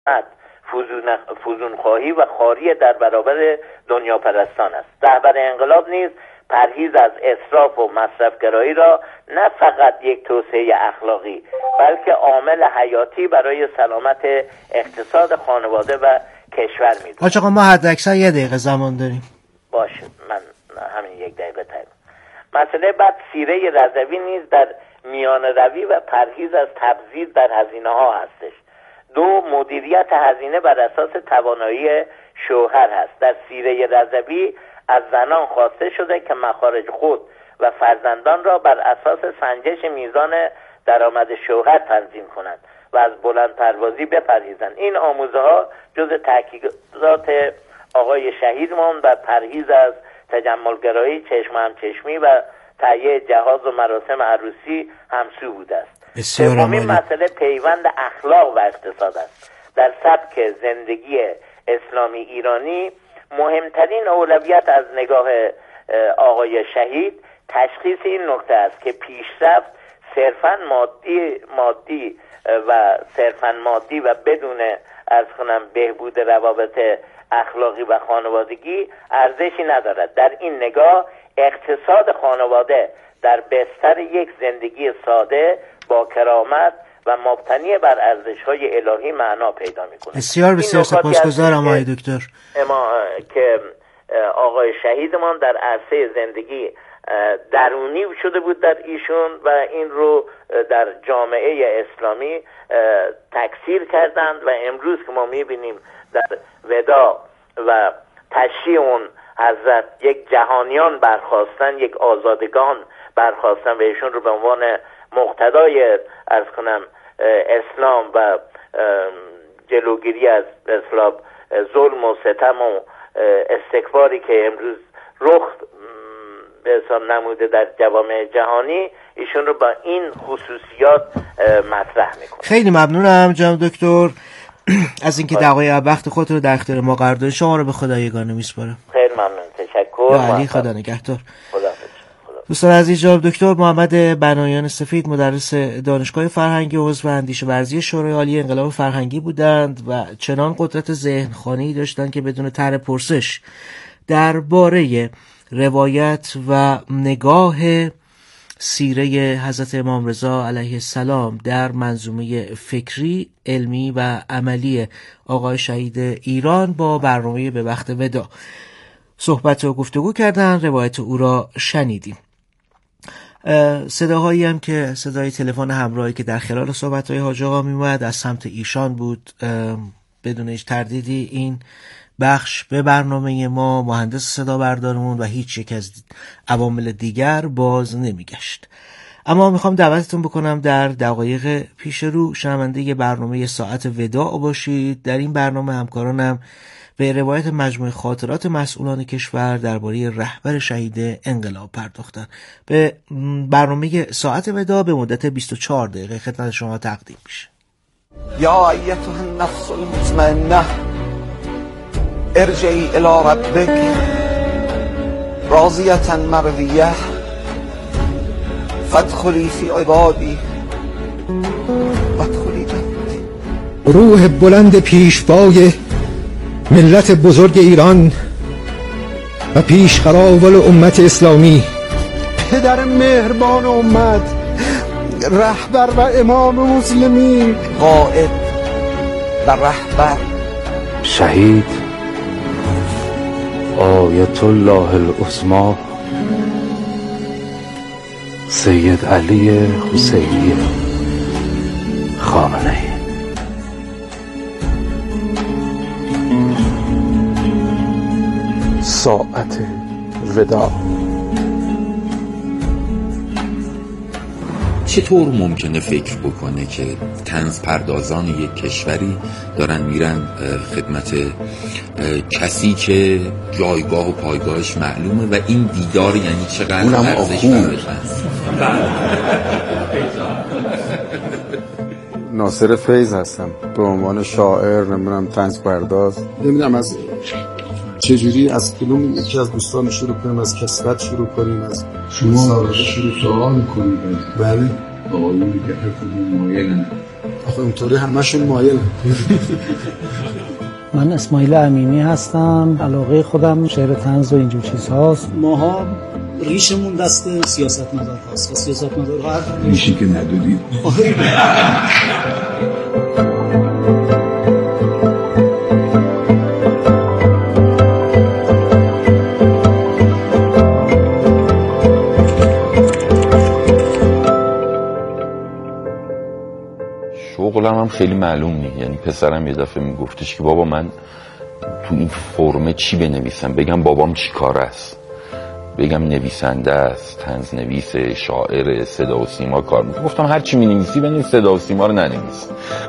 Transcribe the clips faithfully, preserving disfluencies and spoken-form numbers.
فوزون فوزونخواهی و خاری در برابر دنیا پرستان است. رهبر انقلاب نیز پرهیز از اسراف و مصرفگرایی را نه فقط یک توصیه اخلاقی بلکه عامل حیاتی برای سلامت اقتصاد خانواده و کشور می‌داند. آقا ما حد اکثر یه دقیقه زمان داریم. باشه، من همین یک دقیقه تایم. مسئله بعد سیره رضوی نیز در میان روی و پرهیز از تبذیر در هزینه ها هستش. دو، مدیریت هزینه بر اساس توانایی شوهر هست. در سیره رضوی از زنان خواسته شده که مخارج خود و فرزندان را بر اساس سنجش میزان درآمد شوهر تنظیم کنند و از بلند پروازی بپرهیزند. این آموزه ها جز تحقیقات آقای شهیدمان و پرهیز از تجملگرایی، چشم هم چشمی و تهیه جهاز و مراسم عروسی همسو بوده است. سومین مسئله پیوند اخلاق و اقتصاد است. در سبک زندگی اسلامی ایرانی مهمترین اولویت از نگاه آقای شهید تشخیص این نکته است که پیشرفت صرفاً مادی مادی و صرفاً مادی و بدون از کنم بهبود روابط اخلاقی و خانوادگی ارزشی ندارد. در این نگاه اقتصاد خانواده در بستر یک زندگی ساده با کرامت و مبتنی بر ارزش‌های الهی معنا پیدا می‌کند. بسیار بسیار سپاسگزارم آقای دکتر. اما که آقای شهیدمان در عرصه زندگی درونی شده بود در ایشون و این رو در جامعه اسلامی تکثیر کردند و امروز که ما می‌بینیم در ودا و تشریع اون حضرت یک جهانیان برخواستن، یک آزادگان برخواستن و ایشون رو به عنوان مقتدای عرض کنم اسلام و جلوگیری از اسلام ظلم و ستم و استکباری که امروز رخ به حساب نموده در جوامع جهانی، ایشون رو با این خصوصیات مطرح میکنه. خیلی ممنونم جناب دکتر از اینکه دقایق وقت خود رو در اختیار ما قرار دادید. شما رو به خدا یگانه میسپارم. خیلی ممنون، تشکر. علی خدا نگهدار. خدا دوستان عزیز، جناب دکتر محمد بنایان سفید مدرس دانشگاه فرهنگی و عضو اندیشه ورزی شورای عالی انقلاب فرهنگی بودند و چنان قدرت ذهنخوانی داشتند که بدون طرح پرسش درباره روایت و نگاه سیره حضرت امام رضا علیه السلام در منظومه فکری، علمی و عملی آقای شهید ایران با برنامه به وقت ودا صحبت و گفتگو کردن. روایت او را شنیدیم. صداهایی هم که صدای تلفن همراهی که در خلال صحبت‌های حاج آقا میومد از سمت ایشان بود. بدون هیچ تردیدی این بخش به برنامه ما، مهندس صدا بردارمون و هیچ یک از عوامل دیگر باز نمیگشت. اما میخوام دعوتتون بکنم در دقایق پیش رو شنونده برنامه ساعت وداع باشید. در این برنامه همکارانم به روایت مجموعه خاطرات مسئولان کشور درباره رهبر شهید انقلاب پرداختن. به برنامه ساعت وداع به مدت بیست و چهار دقیقه خدمت شما تقدیم میشه. یا ایتها النفس المطمئنه ارجعی الی ربک راضیة مرضیه فادخلی فی عبادی وادخلی جنتی. روح بلند پیشوای ملت بزرگ ایران و پیشقراول امت اسلامی، پدر مهربان امت، رهبر و امام مسلمین، قائد و رهبر شهید آیت الله العظمی سید علی حسینی خامنه‌ای. ساعت وداع. چطور ممکنه فکر بکنه که طنز پردازان یک کشوری دارن میرن خدمت کسی که جایگاه و پایگاهش معلومه و این دیدار یعنی چقدر ارزش داره؟ ناصر فیض هستم به عنوان شاعر، نمیدونم طنز پرداز، نمیدونم از چجوری از کدوم یکی از دوستان شروع کنیم، از کسرت شروع کنیم، از شما شروع سوال میکنید. بله آقایونی که هر کدوم مایلن آخه اونطوری همشون مایل. من اسماعیل امینی هستم. علاقه خودم شعر طنز و اینجور چیزهاست. ماها ریشمون دست سیاستمدار هاست و سیاستمدار ها ریشی که ندودید. شغلم هم خیلی معلوم نیست. یعنی پسرم یه دفعه میگفتش که بابا من تو این فرمه چی بنویسم؟ بگم بابام چی کار است، بگم نویسنده است، طنز نویس، شاعر، صدا و سیما کار میکنه. گفتم هر چی مینویسی بنویس، صدا و سیما رو ننویس.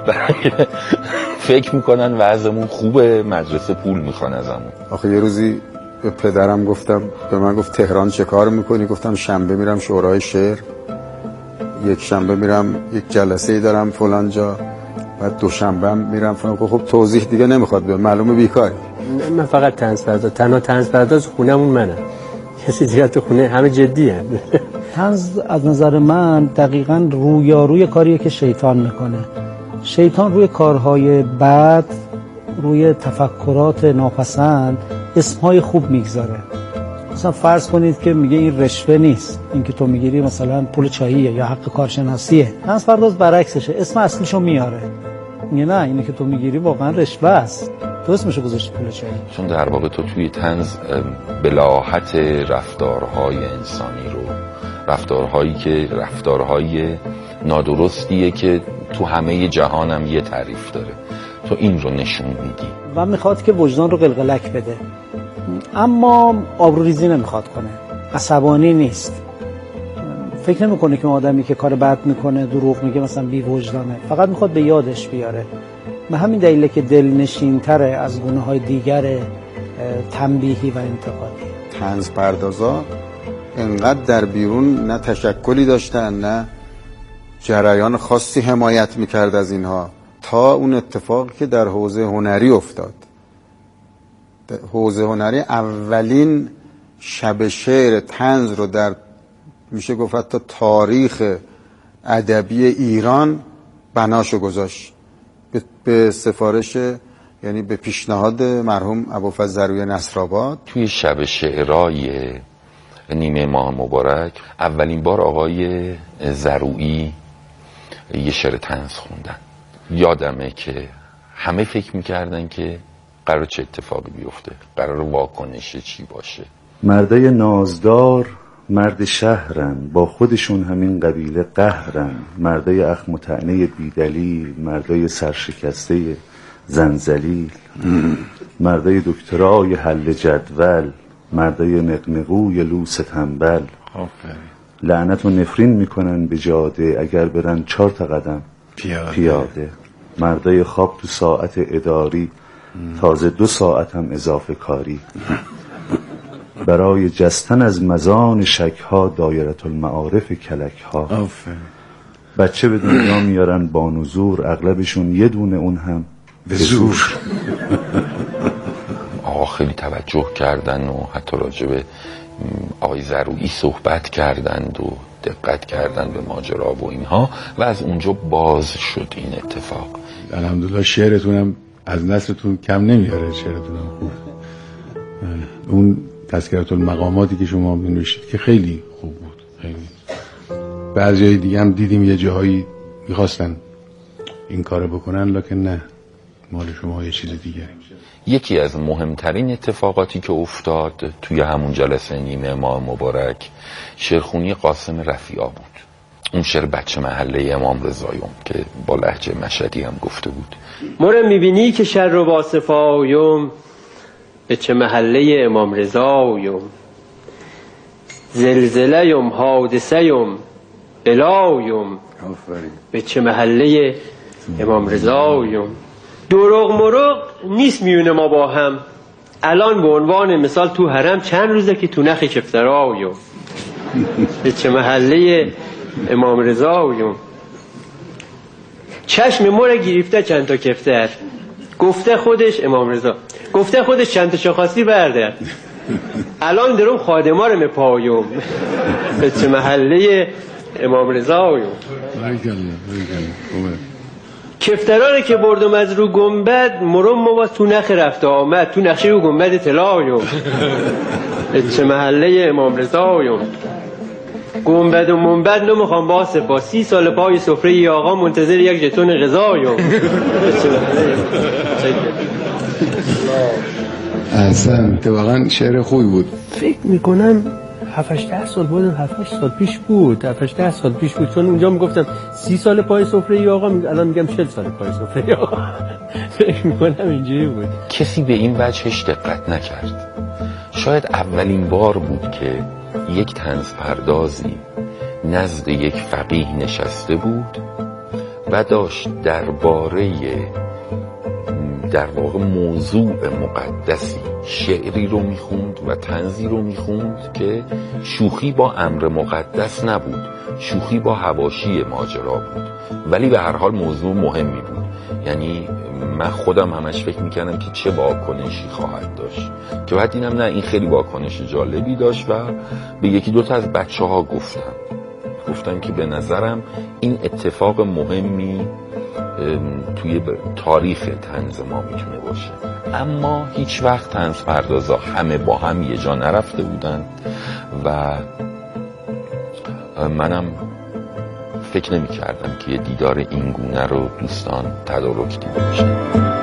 فکر میکنن وضعمون خوبه، مدرسه پول میخوان ازمون. آخه یه روزی به پدرم گفتم، به من گفت تهران چه کار میکنی؟ گفتم شنبه میرم شورای شعر، یک شنبه میرم یک جلسه ای دارم فلان جا، بعد دوشنبه هم میرم فلان. خب توضیح دیگه نمیخواد به معلومه بیکاری. من فقط طنز پرداز، تنها طنز پرداز خونمون منم، کسی دیگه تو خونه همه جدیه. طنز از نظر من دقیقاً رویاروی کاریه که شیطان میکنه. شیطان روی کارهای بد، روی تفکرات ناپسند اسمهای خوب میگذاره. مثلا فرض کنید که میگه این رشوه نیست، این که تو میگیری مثلا پول چاییه یا حق کارشناسیه. طنز پرداز برعکسشه، اسم اصلیشو میاره، میگه نه اینه که تو میگیری واقعا رشوه است، تو اسمشو گذاشتی پول چایی. چون در واقع تو توی طنز بلاحت رفتارهای انسانی رو، رفتارهایی که رفتارهای نادرستیه که تو همه جهانم یه تعریف داره، تو این رو نشون میدی و میخواد که وجدان رو قلقلک بده، اما آبروریزی نمیخواد کنه، عصبانی نیست. فکر نمیکنه که آدمی که کار بد میکنه، دروغ میگه، مثلا بی وجدانه، فقط میخواد به یادش بیاره. به همین دلیله که دلنشین‌تره از گونه‌های دیگر تنبیهی و انتقادی. طنز پردازا انقدر در بیرون نه تشکلی داشتن نه جریان خاصی حمایت میکرد از اینها، تا اون اتفاقی که در حوزه هنری افتاد. حوزه هنری اولین شب شعر طنز رو در میشه گفت حتی تاریخ ادبی ایران بناشو گذاشت به سفارش، یعنی به پیشنهاد مرحوم ابوالفضل زروی نصرآباد. توی شب شعرای نیمه ماه مبارک اولین بار آقای زرویی یه شعر طنز خوندن. یادمه که همه فکر میکردن که قرار چه اتفاقی بیفته، قرار واکنش چی باشه. مردای نازدار مرد شهرن، با خودشون همین قبیله قهرن، مردای اخم و طعنه بیدلیل، مردای سرشکسته زنزلیل، مردای دکترای حل جدول، مردای نقنقوی لوس تنبل. لعنت و نفرین میکنن به جاده، اگر برن چهار تا قدم پیاده. پیاده مردای خواب تو ساعت اداری، تازه دو ساعت هم اضافه کاری. برای جستن از مزان شکها، دایرة المعارف کلکها. بچه به دنیا میارن با نزور، اغلبشون یه دونه، اون هم به زور. آقا خیلی توجه کردن و حتی راجع به آقای زرویی صحبت کردند و دقت کردن به ماجرا و اینها، و از اونجا باز شد این اتفاق. الحمدلله شعرتونم از نسلتون کم نمیاره، شعرتونم خوب. اون تذکرة المقاماتی که شما می‌نوشتید که خیلی خوب بود، خیلی. بعضی دیگه هم دیدیم یه جاهایی میخواستن این کارو بکنن، لکن نه، مال شما یه چیز دیگه. یکی از مهمترین اتفاقاتی که افتاد توی همون جلسه نیمه ماه مبارک شعرخوانی قاسم رفیعی بود. اون شعر بچه محله امام رضاییم که با لهجه مشهدی هم گفته بود. مره میبینی که شر و واصفایم، به چه محله امام رضاییم، زلزله‌یم حادثه‌یم بلایم، به چه محله امام رضاییم. دروغ مروغ نیست میونه ما با هم، الان به عنوان مثال تو حرم چند روزه که تو نخ کفترایم، به چه محله امام رضاییم. چشم مور گرفته چند تا کفتر، گفته خودش امام رضا، گفته خودش چند تا شاخاصی برده، الان درم خادما رو مپایم، به چه محله امام رضاییم. کفترانه که بردم از رو گنبد مرم ما تو نخ رفته آمد تو نقشه رو گنبد طلاییم چه محله امام رضاییم گنبد و منبد نمیخوام باسه با سی سال پای سفره ی آقا منتظر یک ژتون غذاییم اصلا تو واقعا شعر خوبی بود. فکر میکنم هفت هشت سال بود هفت هشت سال پیش بود هفت هشت سال پیش بود چون اونجا میگفتم سی سال پای سفره ی آقا الان میگم چهل سال پای سفره ی آقا فکر میکنم اینجوری بود. کسی به این وجهش دقت نکرد. شاید اولین بار بود که یک طنز پردازی نزد یک فقیه نشسته بود و داشت درباره در واقع موضوع مقدسی شعری رو میخوند و طنزی رو میخوند که شوخی با امر مقدس نبود، شوخی با حواشی ماجرا بود، ولی به هر حال موضوع مهمی بود. یعنی من خودم همش فکر میکردم که چه واکنشی خواهد داشت که بعد دیدم نه این خیلی واکنش جالبی داشت و به یکی دوتا از بچه ها گفتم گفتم که به نظرم این اتفاق مهمی توی تاریخ طنز ما میتونه باشه. اما هیچ وقت طنز پردازا همه با هم یه جا نرفته بودن و منم فکر نمی کردم که یه دیدار این گونه رو دوستان تدارک دیده باشن.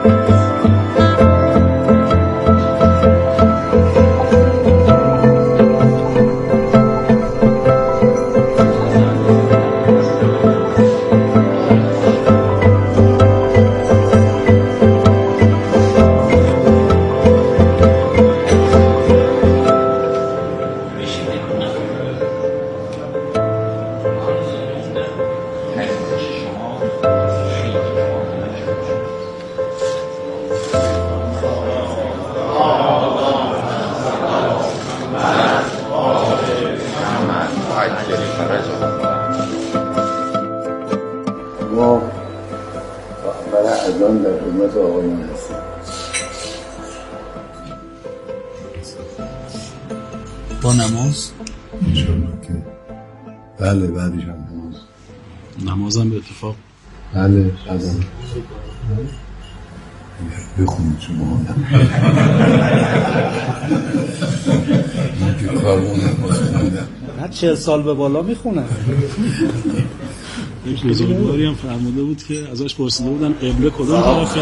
ما برای اذان در خدمت آقایان هستیم. با نماز؟ انشاءالله که بله بعدش هم نماز. نمازم به اتفاق بله قدم بخونید شما آدم من که کارمون نماز خوندم نه چهل سال به بالا میخونن. یک بزرگواری هم فرموده بود که ازش پرسیده بودن قبله کدوم طرفه؟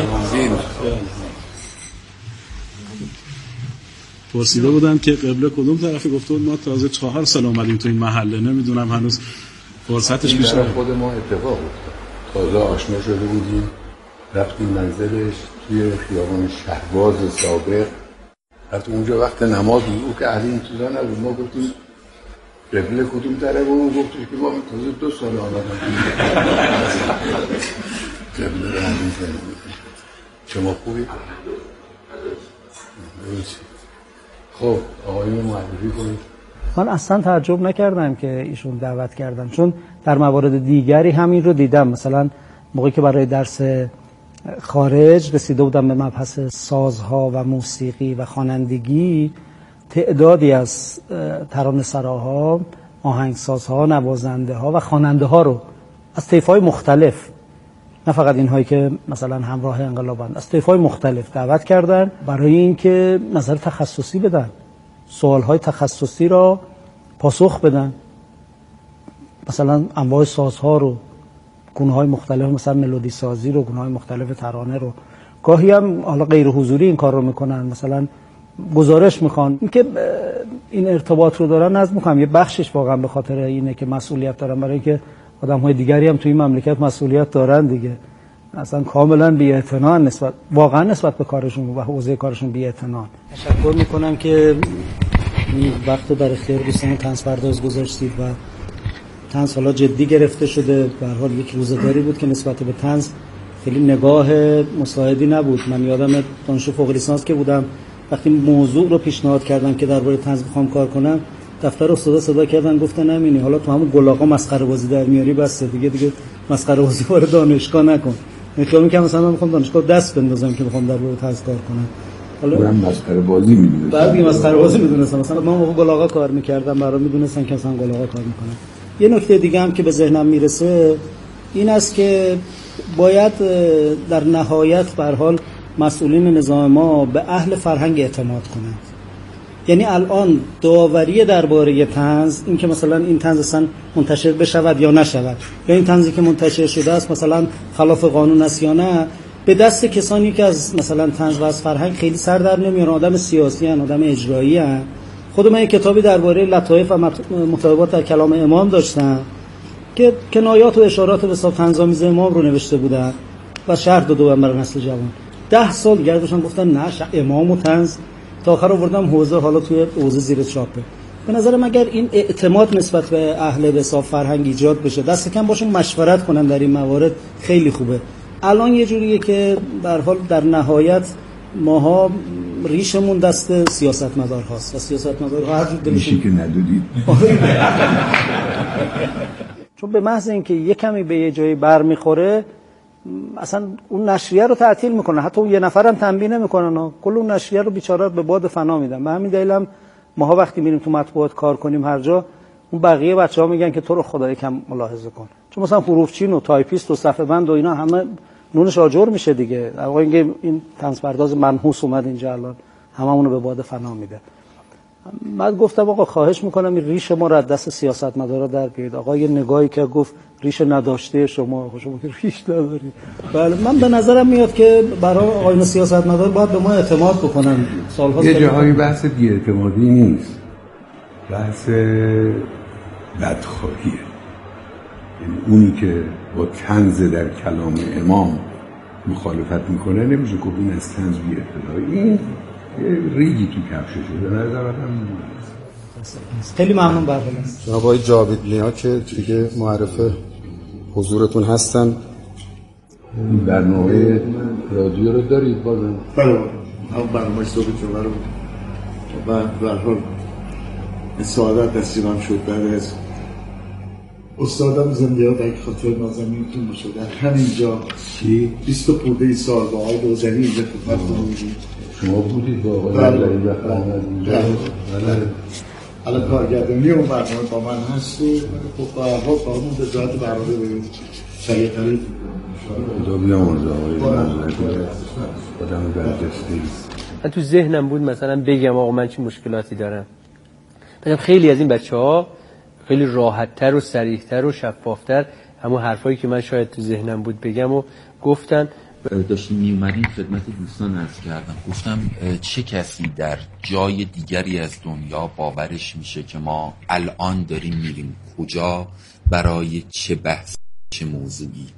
پرسیده بودن که قبله کدوم طرفه، گفته بود ما تازه چهار سال اومدیم تو این محله، نمیدونم هنوز فرصتش بیشتر. خود ما اتفاق افتاد، تازه آشنا شده بودیم، رفتیم منزلش توی خیابان شهباز سابق. رفتیم اونجا وقت نماز بود، او که اهل این چیزا نبود. ما گفتیم قبله کدوم طرفه، اون گفتش که ما تازه دو سال آمدیم قبله رو همین کنیم. شما خوبی؟ خب آقایون معرفی کنید. من اصلا تعجب نکردم که ایشون دعوت کردن، چون در موارد دیگری همین رو دیدم. مثلا موقعی که برای درس خارج رسیده بودم به مبحث سازها و موسیقی و خوانندگی، تعدادی از ترانه‌سراها، آهنگسازها، نوازنده ها و خواننده ها رو از طیف‌های مختلف، نه فقط اینهایی که مثلا همراه انقلابند، از طیف‌های مختلف دعوت کردن برای اینکه نظر تخصصی بدن، سوال‌های تخصصی را پاسخ بدن. مثلا انواع سازها رو، گونه‌های مختلف، مثلا ملودی سازی رو، گونه‌های مختلف ترانه رو. گاهی هم حالا غیر حضوری این کار رو میکنن، مثلا گزارش میخوان. اینکه این ارتباط رو دارن، نظر میکنم یه بخشش واقعا به خاطر اینه که مسئولیت دارن، برای اینکه آدم‌های دیگری هم توی این مملکت مسئولیت دارن دیگه. اصلا کاملا بی‌اعتنا نسبت واقعا نسبت به کارشون و حوزه کارشون بی‌اعتنا. تشکر میکنم که این وقت در اختیار دوستان طنز پرداز گذاشتید و طنز حالا جدی گرفته شده. به هر حال یک روزگاری بود که نسبت به طنز خیلی نگاه مساعدی نبود. من یادم دانشجو فوق لیسانس که بودم، وقتی موضوع رو پیشنهاد کردم که درباره طنز بخوام کار کنم، دفتر استادا صدا کردن گفتن نمینی حالا تو همون گلاغا مسخره بازی در میاری، بس دیگه دیگه مسخره بازی وارد دانشگاه نکن. میخوام میگم مثلا من میخوام دانشگاه دست بندازم که بخوام درباره طنز کار کنم. حالا من مسخره بازی میدونستم. بعد دیگه مسخره بازی میدونستم. مثلا من موقع گلاغا کار میکردم، برام میدونستم که مثلا گلاغا کار میکنم. یه نکته دیگه هم که به ذهنم میرسه این است که باید در نهایت به هر حال مسئولین نظام ما به اهل فرهنگ اعتماد کنند. یعنی الان داوری درباره طنز، این که مثلا این طنز اصلا منتشر بشود یا نشود، یا این طنزی که منتشر شده است مثلا خلاف قانون است یا نه، به دست کسانی که از مثلا طنز و از فرهنگ خیلی سر در نمیارن، آدم سیاسی ان، آدم اجرایی ان. خود من یک کتابی درباره لطایف و مطالبات در کلام امام داشتم که کنایات و اشارات به حساب طنزآمیز امام رو نوشته بودن و شرح داده بودن برای نسل جوان. ده سال دیگه داشتن گفتن نه امام و طنز، تا آخر آوردم حوزه، حالا توی حوزه زیر چاپه. به نظرم اگر این اعتماد نسبت به اهل به حساب فرهنگ ایجاد بشه، دست کم باشون مشورت کنن در این موارد، خیلی خوبه. الان یه جوریه که به هر حال در نهایت ماها ریشمون دست سیاستمدار هاست و سیاستمدارها هر جور دلشون که ندادید. چون به محض اینکه یه کمی به یه جایی بر میخوره اصلا اون نشریه رو تعطیل میکنه، حتی اون یه نفرم تنبیه نمیکنن، کل اون نشریه رو بیچاره به باد فنا میدن. به همین دلیل هم ماها وقتی میریم تو مطبوعات کار کنیم هر جا، اون بقیه بچه‌ها میگن که تو رو خدای کم ملاحظه کن، چون مثلا حروفچین و تایپیست و صفحه بند و اینا همه نونش آجر میشه دیگه. آقا اینکه این طنز پرداز منحوس اومد اینجا الان هممون رو به باد فنا میده. من گفتم آقا خواهش میکنم این ریش ما رو از دست سیاستمدارا در بیارید. آقا یه نگاهی که گفت ریش نداشته شما، شما که ریش ندارید. بله من به نظرم میاد که برای آقایون سیاستمدار باید به ما اعتماد بکنن. سال‌ها یه جاهایی بحث بی‌اعتمادی نیست، بحث بدخواهیه. یعنی اونی که با طنز در کلام امام مخالفت میکنه نمیشه گفت این از طنز بی‌اطلاعی، این یه ریگی تو کفششه. به نظر من خیلی ممنون برنامه جناب آقای جاوید نیا که دیگه معرف حضورتون هستن. این برنامه رادیو رو دارید بازم؟ بله هم برنامه صبح جمعه رو و به هر حال سعادت نصیبم شد بعد از استادم زنده ها در خاطر نازنینتون باشه در همینجا بیست و خورده سال با آقای دوزنی اینجا خدمتتون بودیم. شما بودید با آقای دوزنی و خدمت اینجا؟ بله. الان کارگردانی اون برنامه با من هست و خب با هر حال با اون به ذات برنامه ببینید شریع قریب خدا بیامرزه آقای دوزنی آدم برجسته. من تو ذهنم بود مثلا بگم آقا من چه مشکلاتی دارم، بگم خیلی از این بچه‌ها خیلی راحت‌تر و صریح‌تر و شفاف‌تر همون حرفایی که من شاید تو ذهنم بود بگم و گفتن. داشتیم می اومدیم خدمت دوستان عرض کردم، گفتم چه کسی در جای دیگری از دنیا باورش میشه که ما الان داریم میریم کجا، برای چه بحث، چه موضوعی.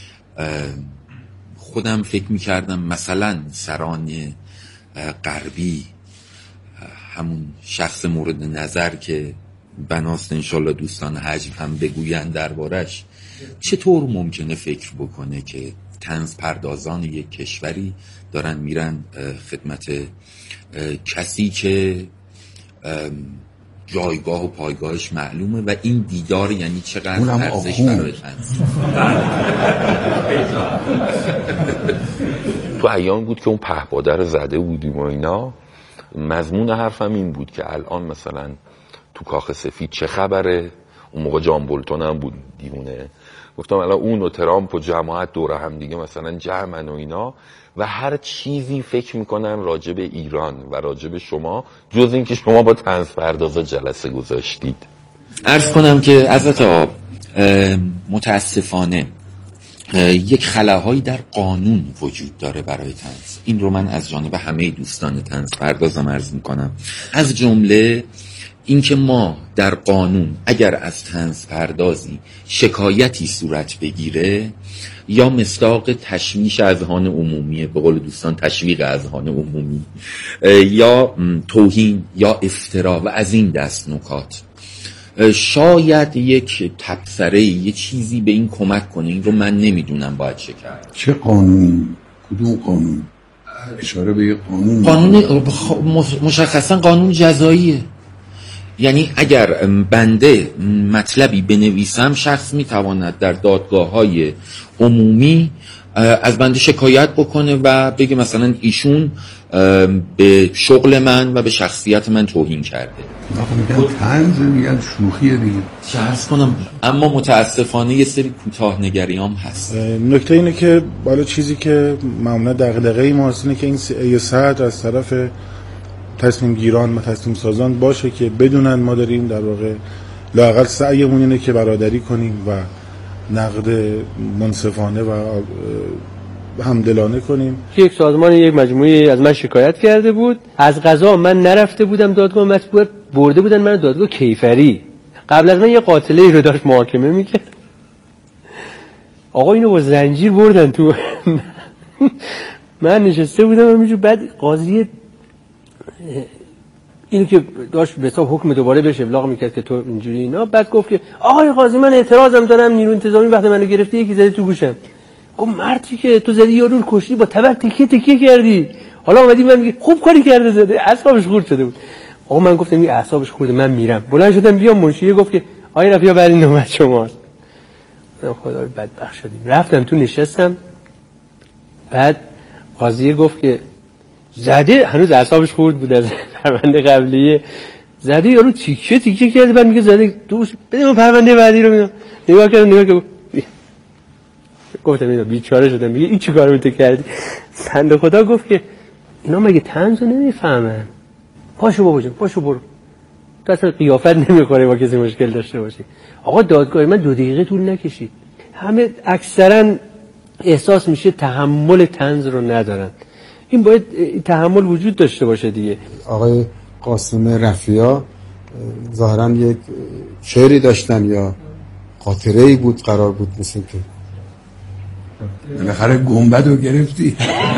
خودم فکر میکردم مثلا سران غربی، همون شخص مورد نظر که بناست انشالله دوستان حجم هم بگوین دربارش، چطور ممکنه فکر بکنه که طنز پردازان یک کشوری دارن میرن خدمت کسی که جایگاه و پایگاهش معلومه و این دیدار یعنی چقدر ارزش برای طنز. تو ایام بود که اون پهپاده رو زده بودیم و اینا، مضمون حرفم این بود که الان مثلا تو کاخ سفید چه خبره. اون موقع جان بولتون هم بود دیونه. گفتم الان اون و ترامپ و جماعت دور هم دیگه مثلا جمعن و اینا و هر چیزی فکر میکنن راجع به ایران و راجع به شما جز این که شما با طنز پردازا جلسه گذاشتید. عرض کنم که حضرت آب متاسفانه یک خلاهایی در قانون وجود داره برای طنز. این رو من از جانب همه دوستان طنز پردازم عرض میکنم. از جمله اینکه ما در قانون اگر از طنز پردازی شکایتی صورت بگیره یا مصداق تشویش اذهان عمومی، به قول دوستان تشویق اذهان عمومی، یا توهین یا افترا و از این دست نکات، شاید یک تبصره یه چیزی به این کمک کنه. این رو من نمیدونم باید چه کرد. چه قانونی؟ کدوم قانون؟ اشاره به یه قانون قانون مشخصا قانون جزاییه. یعنی اگر بنده مطلبی بنویسم، شخص میتواند در دادگاه‌های عمومی از بنده شکایت بکنه و بگه مثلا ایشون به شغل من و به شخصیت من توهین کرده. آقا میگن طنز، میگن شوخیه دیگه. چه عرض کنم، اما متاسفانه یه سری کوتاه نگریام هست. نکته اینه که بالا چیزی که معمولا دغدغه ماست اینه که این ای صدر از طرف تصمیم گیران و تصمیم سازان باشه که بدونن ما داریم در واقع لااقل سعیمون اینه که برادری کنیم و نقد منصفانه و همدلانه کنیم. یک سازمان یک مجموعه از من شکایت کرده بود، از قضا من نرفته بودم دادگاه مطبوعات، برده بودن من دادگاه کیفری. قبل از من یه قاتله ای رو داشت محاکمه میکرد، آقا اینو با زنجیر بردن تو. من نشسته بودم همینجور، بعد قاضی اینو که داشت به حساب حکم دوباره بهش ابلاغ میکرد که تو اینجوری اینا، بعد گفت که آقای قاضی من اعتراضم دارم، نیرو انتظامی وقتی منو گرفته یکی زده تو گوشم. گفت مردی که تو زدی یارو رو کشتی، با تبر تکیه تکیه کردی، حالا اومدی من میگی خوب کاری کرده، زده اعصابش خورد شده بود. آقا من گفتم این اعصابش خورده، من میرم. بلند شدم بیام، منشیه گفت که آقای رفیع برای نوبت شماست. خدای بدبخت شدیم. رفتم تو نشستم، بعد قاضی گفت که زده، هنوز اعصابش خورد بود از پرونده قبلیه، زده یارو تیکه تیکه کرده، بعد میگه زده دوست بده من پرونده بعدی رو میدم. نگاه کردم نگاه کردم گفتم اینا بیچاره شدم، میگه این چیکار رو تو کردی؟ بنده خدا گفت که اینا مگه طنز رو نمیفهمن، پاشو بابا جون پاشو برو، تو اصلا قیافت نمیخوره با کسی مشکل داشته باشی. آقا دادگاه من دو دقیقه طول نکشید، همه اکثرا احساس میشه تحمل طنز رو ندارن. این باید تحمل وجود داشته باشه دیگه. آقای قاسم رفیع ظاهرا یک شعری داشتن یا خاطره‌ای بود قرار بود، مثل که بالاخره گنبد رو گرفتی.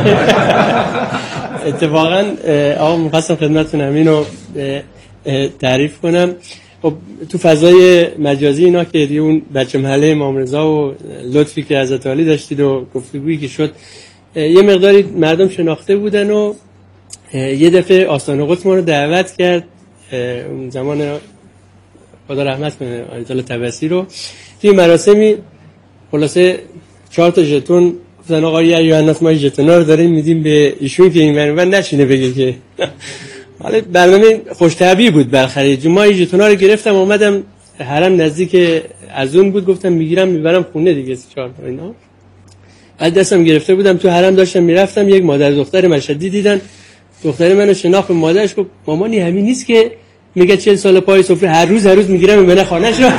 اتفاقا آقا می‌خواستم خدمتتون همین رو تعریف کنم. خب تو فضای مجازی اینا که دیگه اون بچه محله امام رضا و لطفی که حضرت علی داشتید و گفتگویی که شد، یه مقداری مردم شناخته بودن و یه دفعه آستان قدس ما رو دعوت کرد، اون زمان خدا رحمت کنه آیت الله طبسی رو، توی مراسمی خلاصه چهار تا ژتون گفتن آقا یا یوحنا ما ژتونا رو داریم میدیم به ایشون که این من نشینه بگه که حالا برنامه خوش طبعی بود برخرید. ما این ژتونا رو گرفتم اومدم حرم نزدیک از اون بود، گفتم میگیرم میبرم خونه دیگه چهار تا اینا. بعد دستم گرفته بودم تو حرم داشتم میرفتم، یک مادر دختر مشهدی دیدن، دختر منو شناخت، مادرش گفت مامانی همین نیست که میگه چهل سال پای سفره هر روز هر روز میگیرم میبنه خانه‌ش رو.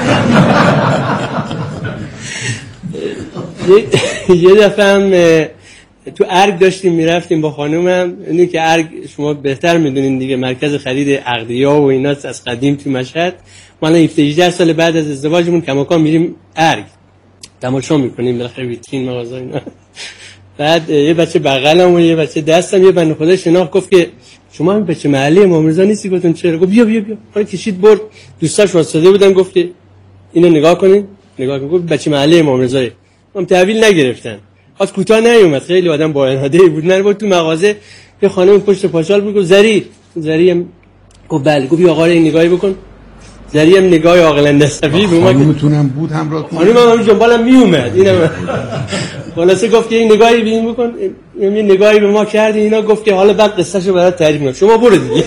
یه دفعه هم تو ارگ داشتیم میرفتیم با خانومم، اینی که ارگ شما بهتر میدونین دیگه مرکز خرید عقدیا و ایناست از قدیم تو مشهد. ما الان هفده هجده سال بعد از ازدواجمون کماکان میریم ارگ تماشا میکنیم، بالاخره ویترین مغازه اینا. بعد یه بچه بغلم و یه بچه دستم، یه بنده خدا شناخت گفت که شما هم بچه محله امام رضا نیستی؟ گفتم چرا؟ گفت بیا بیا بیا. ما کشید برد، دوستاش واسطه بودن، گفت که اینو نگاه کنین. نگاه کن، گفت بچه محله امام رضا. هم تحویل نگرفتن، خاص کوتاه نیومد، خیلی آدم با اناده بود. نه بود تو مغازه یه خانم پشت پاچال بود، گفت زری زری هم گفت بله. گفت آقا این نگاهی بکن. زری هم نگاه عاقلانه صفی به ما خانومتونم بود همراه کنه، خانومم هم جنبالم می اومد. اینم خلاصه گفت که این نگاهی ببین بکن، یه نگاهی به ما کرد اینا، گفت که حالا بعد قصهشو برات تعریف کنم، شما برو دیگه.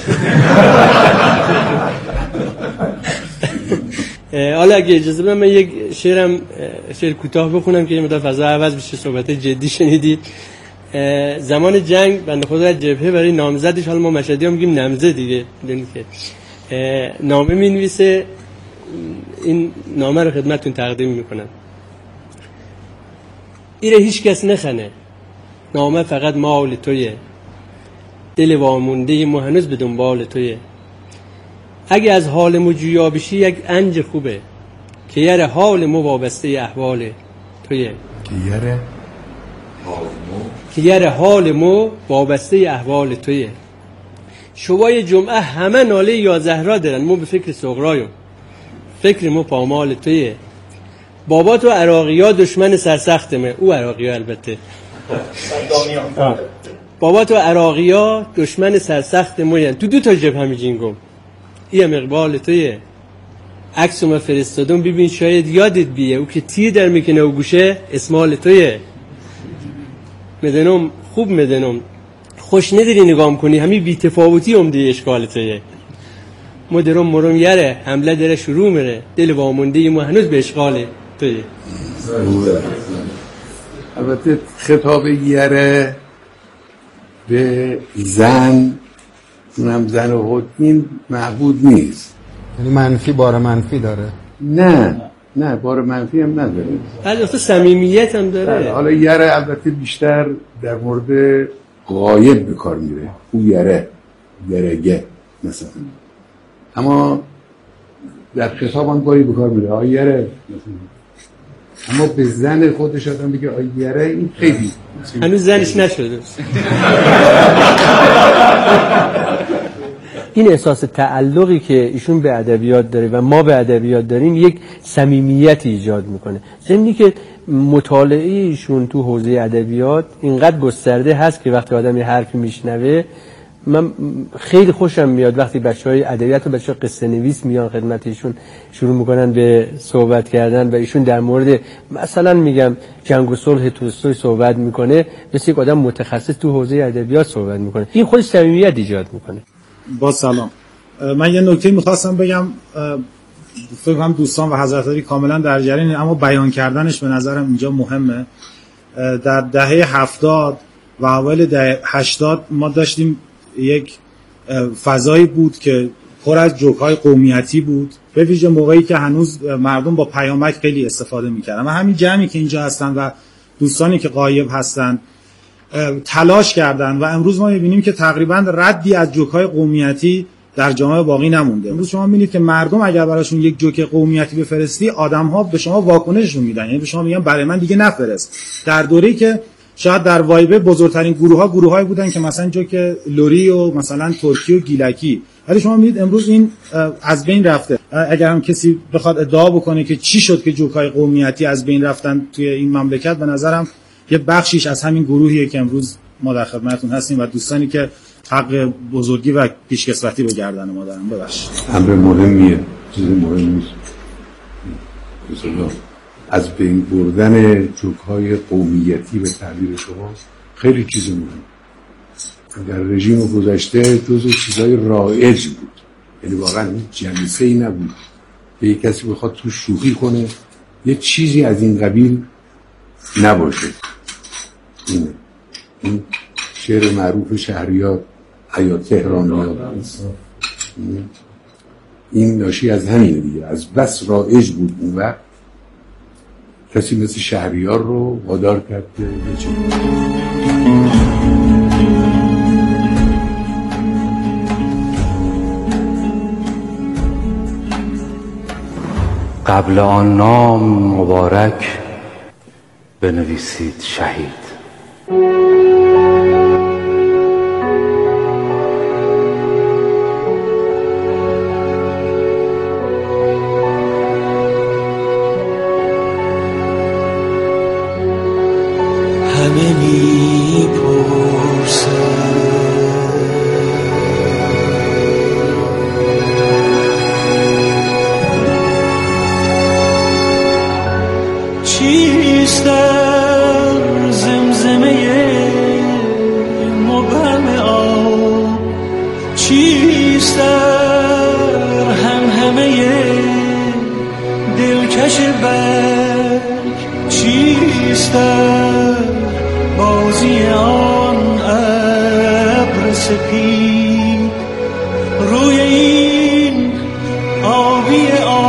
حالا اگه اجازه بدم من یک شعرم شعر کوتاه بخونم که یه مقدار فضا عوض بشه، صحبت جدی شنیدید. زمان جنگ بنده خدا از جبهه برای نامزدش، حالا ما مشهدی‌ها میگیم نمزه دیگه، میدونید که نامه می‌نویسه. این نامه رو خدمتتون تقدیم میکنم. ایره هیچ کس نخنه، نامه فقط مال تویه، دل وامونده ما هنوز به دنبال تویه. اگه از حال مو جویا بشی یک انج خوبه، که یاره حال مو وابسته احوال تویه. که یاره حال مو که یاره حال مو وابسته احوال تویه. شبای جمعه همه ناله یا زهرا دارن، مو به فکر صغراییم، فکر مو پامال تویه. بابا تو عراقی ها دشمن سرسختمه، او عراقی ها البته. بابا تو عراقی ها دشمن سرسخت موین، تو دو تا جبهه میجینگم، ایم اقبال تویه. عکسو ما فرستادم ببین شاید یادت بیه، او که تیر در میکنه و گوشه اسمال تویه. مدنم خوب مدنم خوش نداری نگام کنی همین بی‌تفاوتی هم دی اشکال تویه مدرم مرم یاره حمله داره شروع میره دل وامونده ما هنوز به اشغاله تویه. البته خطاب یاره به زن اونم زن و خود این معبود نیست، یعنی منفی بار منفی داره؟ نه نه بار منفی هم نداره، البته صمیمیت هم داره. حالا یره البته بیشتر در مورد غایب به کار میره، او یره یرگه مثلا، اما در خطاب هم باری به کار میره آی یره مثلا. اما به زن خودش آدم بگه آی یره این خیلی هنوز زنش نشده. این احساس تعلقی که ایشون به ادبیات داره و ما به ادبیات داریم یک صمیمیت ایجاد میکنه. ضمنی که مطالعه ایشون تو حوزه ادبیات اینقدر گسترده هست که وقتی آدم یه حرفی میشنوه من خیلی خوشم میاد وقتی بچهای ادبیات و بچهای قصه نویس میان خدمت ایشون شروع میکنن به صحبت کردن و ایشون در مورد مثلا میگم جنگ و صلح تولستوی صحبت میکنه، مثل یک آدم متخصص تو حوزه ادبیات صحبت میکنه. این خودش صمیمیت ایجاد میکنه. با سلام، من یه نکته میخواستم بگم، فکر کنم دوستان و حضرت علی کاملا در جریان، اما بیان کردنش به نظرم اینجا مهمه. در دهه هفتاد و اوایل دهه هشتاد ما داشتیم یک فضایی بود که پر از جوک‌های قومیتی بود، به ویژه موقعی که هنوز مردم با پیامک خیلی استفاده می‌کردن و همین جمعی که اینجا هستن و دوستانی که غایب هستن تلاش کردن و امروز ما می‌بینیم که تقریباً ردی از جوک‌های قومیتی در جامعه باقی نمونده. امروز شما می‌بینید که مردم اگر براشون یک جوک قومیتی بفرستی، آدم‌ها به شما واکنششون میدن، یعنی به شما میگن برای من دیگه نفرست. در دوره‌ای که شاید در وایبه بزرگترین گروه‌ها گروه‌هایی بودن که مثلا جوک لوری و مثلا ترکی و گیلکی، ولی شما می‌بینید امروز این از بین رفته. اگر هم کسی بخواد ادعا بکنه که چی شد که جوک‌های قومیتی از بین رفتن توی این مملکت، به نظرم یه بخشیش از همین گروهیه که امروز ما در خدمتتون هستیم و دوستانی که حق بزرگی و پیشکسوتی به گردن ما دارن. ببخشید. امر مهمیه، چیز مهم نیست. مثلا از بین بردن جوک‌های قومیتی به تعبیر شما خیلی چیز مهم. در رژیم گذشته جزو چیزای رایج بود، یعنی واقعا هیچ جلسه‌ای نبود که یک کسی بخواد تو شوخی کنه یه چیزی از این قبیل نباشه. اینه این شعر معروف شهریار حیات تهرانیان، این ناشی از همین دیگه، از بس رایج بود اون وقت کسی مثل شهریار رو وادار کرد که قبل آن نام مبارک بنویسید شهید. همه می پرسن چیست در زمزمه مبهم آب، چیست در همهمه دلکش برگ، چیست در بازی آن ابر سپید روی این آبی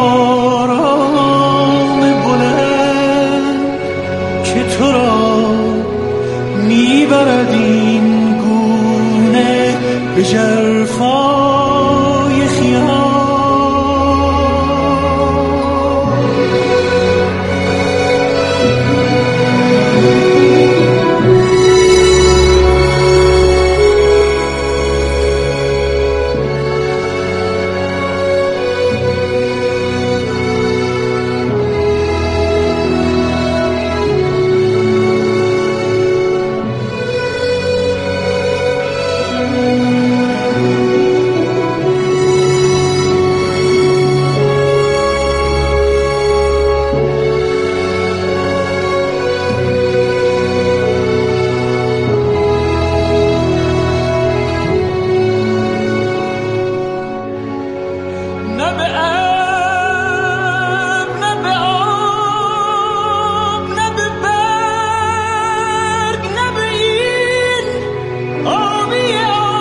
آرام بلند که تو را میبرد این گونه به ژرفا.